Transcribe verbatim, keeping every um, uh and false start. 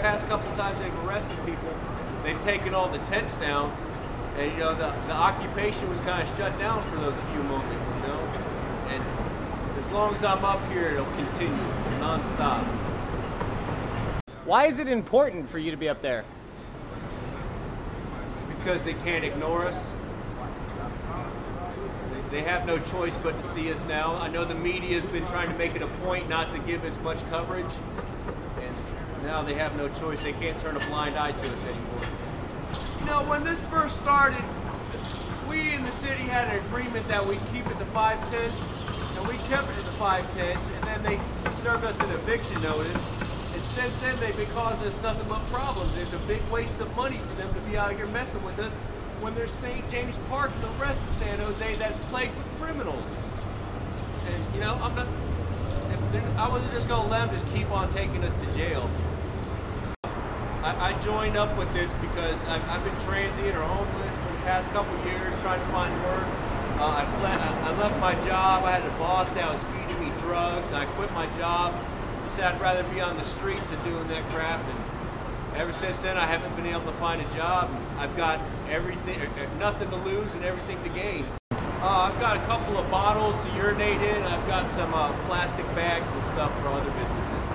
past couple times they've arrested people, they've taken all the tents down, and you know the the occupation was kind of shut down for those few moments, you know. And as long as I'm up here, it'll continue nonstop. Why is it important for you to be up there? Because they can't ignore us. They have no choice but to see us now. I know the media has been trying to make it a point not to give us much coverage, and now they have no choice. They can't turn a blind eye to us anymore. You know, when this first started, we in the city had an agreement that we'd keep it to five tents, and we kept it to five tents, and then they served us an eviction notice. And since then, they've been causing us nothing but problems. It's a big waste of money for them to be out here messing with us when there's Saint James Park and the rest of San Jose that's plagued with criminals. And, you know, I'm not, I wasn't just going to let them just keep on taking us to jail. I, I joined up with this because I've, I've been transient or homeless for the past couple years trying to find work. Uh, I, fled, I, I left my job. I had a boss that was feeding me drugs. I quit my job. He said I'd rather be on the streets than doing that crap. And ever since then, I haven't been able to find a job. I've got everything, nothing to lose and everything to gain. Uh, I've got a couple of bottles to urinate in. I've got some uh, plastic bags and stuff for other businesses.